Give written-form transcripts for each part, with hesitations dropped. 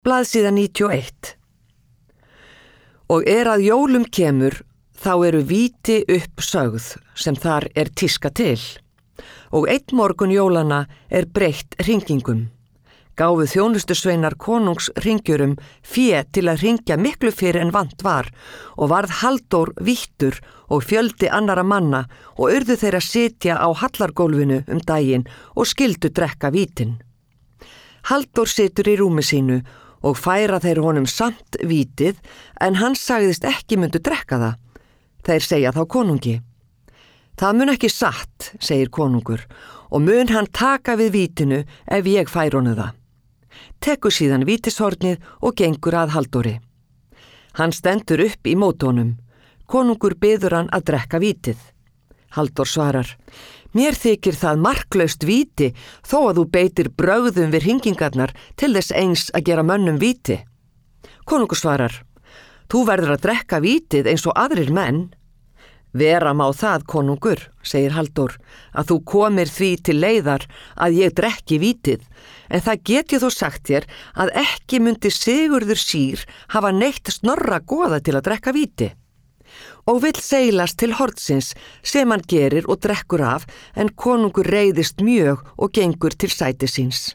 Blaðsíða 91. Og að jólum kemur, þá eru víti upp sögð, sem þar tíska til. Og einn morgun jólanna breytt hringingum. Gáfu þjónustusveinar konungs hringjurum fé til að hringja miklu fyrr en vant var og varð Halldór vítur og fjöldi annara manna og urðu þeir að sitja á hallargólfinu daginn og skyldu drekka vítin. Halldór situr í rúmi sínu og færa þeir honum samt vítið en hann sagðist ekki myndu drekka það. Þeir segja þá konungi. Það mun ekki satt, segir konungur, og mun hann taka við vítinu ef ég fær honum það. Tekur síðan vítishornið og gengur að Halldóri. Hann stendur upp í móti honum. Konungur biður hann að drekka vítið. Halldór svarar, mér þykir það marklaust víti þó að þú beitir brögðum við hringingarnar til þess eins að gera mönnum víti. Konungur svarar, þú verður að drekka vítið eins og aðrir menn. Vera má það, konungur, segir Halldór, að þú komir því til leiðar að ég drekki vítið, en það get ég þó sagt þér að ekki myndi Sigurður sír hafa neitt Snorra goða til að drekka víti. Og vill seilast til hornsins sem hann gerir og drekkur af, en konungur reiðist mjög og gengur til sæti síns.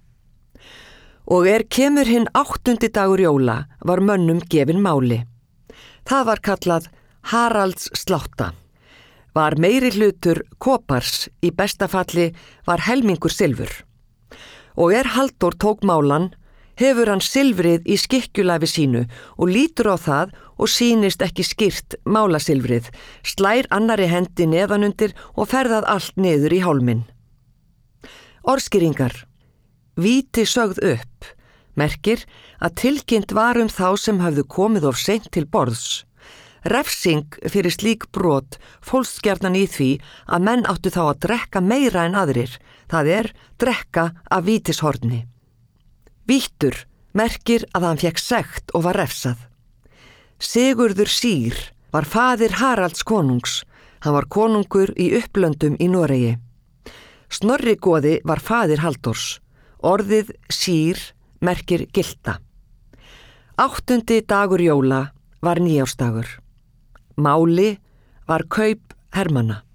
Og kemur hinn 8. dagur jóla var mönnum gefin máli. Það var kallað Haralds slátta. Var meiri hlutur kopars, í besta falli var helmingur silfur. Og Halldór tók málan, hefur hann silfrið í skikkjulafi sínu og lítur á það og sýnist ekki skýrt málasilfrið, slær annari hendi neðanundir og ferðað allt niður í hálminn. Orðskýringar. Víti sögð upp, merkir að tilkynnt var þá sem höfðu komið of seint til borðs. Refsing fyrir slík brot fólst gjarnan í því að menn áttu þá að drekka meira en aðrir, það drekka af vítishorni. Vítur merkir að hann fékk sekt og var refsað. Sigurður sír var faðir Haralds konungs, hann var konungur í Upplöndum í Noregi. Snorri goði var faðir Halldórs, orðið sír merkir gilta. 8. dagur jóla var nýársdagur. Máli var kaup hermanna.